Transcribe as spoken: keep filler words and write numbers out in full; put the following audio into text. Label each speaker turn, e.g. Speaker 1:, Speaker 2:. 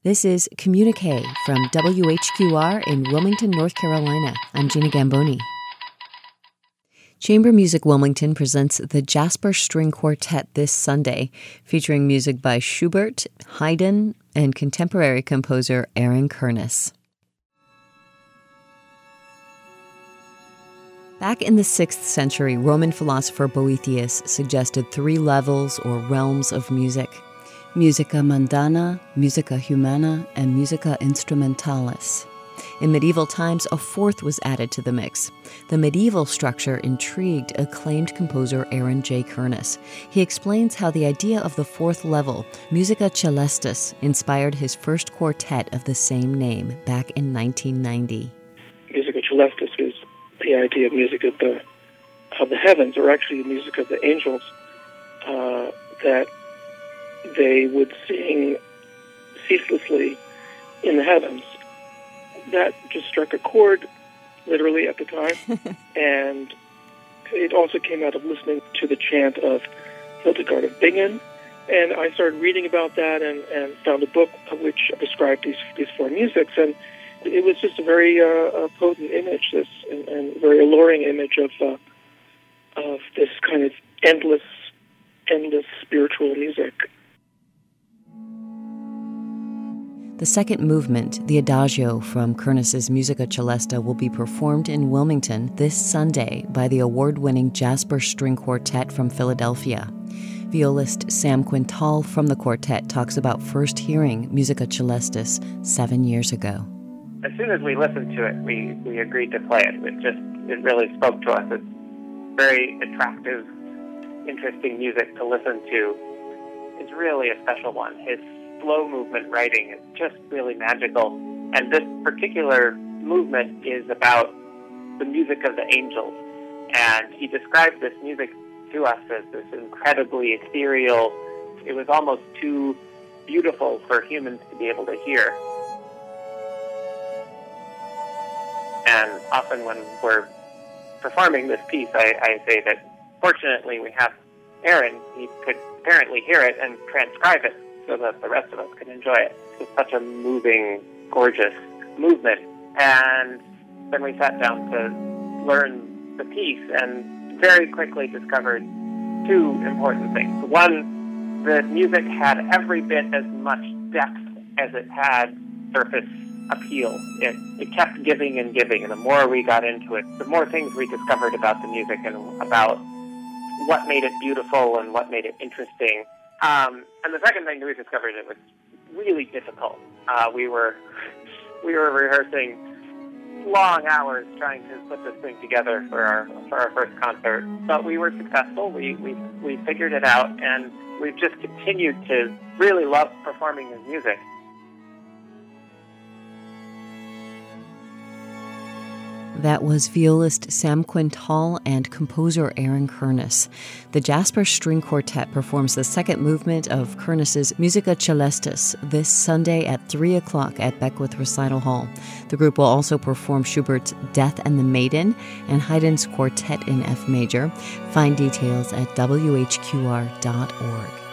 Speaker 1: This is Communique from W H Q R in Wilmington, North Carolina. I'm Gina Gamboni. Chamber Music Wilmington presents the Jasper String Quartet this Sunday, featuring music by Schubert, Haydn, and contemporary composer Aaron Kernis. Back in the sixth century, Roman philosopher Boethius suggested three levels or realms of music: musica mundana, musica humana, and musica instrumentalis. In medieval times, a fourth was added to the mix. The medieval structure intrigued acclaimed composer Aaron J. Kernis. He explains how the idea of the fourth level, musica celestis, inspired his first quartet of the same name back in nineteen ninety.
Speaker 2: Musica celestis is the idea of music of the of the heavens, or actually the music of the angels, uh, that they would sing ceaselessly in the heavens. That just struck a chord, literally, at the time. And it also came out of listening to the chant of Hildegard of Bingen. And I started reading about that and, and found a book which described these these four musics. And it was just a very uh, a potent image, this and, and very alluring image of uh, of this kind of endless, endless spiritual music.
Speaker 1: The second movement, the Adagio from Kernis's Musica Celesta, will be performed in Wilmington this Sunday by the award-winning Jasper String Quartet from Philadelphia. Violist Sam Quintal from the quartet talks about first hearing Musica Celestis seven years ago.
Speaker 3: As soon as we listened to it, we, we agreed to play it. It just it really spoke to us. It's very attractive, interesting music to listen to. It's really a special one. His slow movement writing is just really magical. And this particular movement is about the music of the angels. And he described this music to us as this incredibly ethereal. It was almost too beautiful for humans to be able to hear. And often when we're performing this piece, I, I say that fortunately we have Aaron. He could apparently hear it and transcribe it so that the rest of us can enjoy it. It's such a moving, gorgeous movement. And then we sat down to learn the piece and very quickly discovered two important things. One, the music had every bit as much depth as it had surface appeal. It, it kept giving and giving, and the more we got into it, the more things we discovered about the music and about what made it beautiful and what made it interesting. Um, and the second thing that we discovered, it was really difficult. Uh, we were we were rehearsing long hours trying to put this thing together for our for our first concert, but we were successful. We we we figured it out, and we've just continued to really love performing his music.
Speaker 1: That was violist Sam Quintal and composer Aaron Kernis. The Jasper String Quartet performs the second movement of Kernis's Musica Celestis this Sunday at three o'clock at Beckwith Recital Hall. The group will also perform Schubert's Death and the Maiden and Haydn's Quartet in F major. Find details at W H Q R dot org.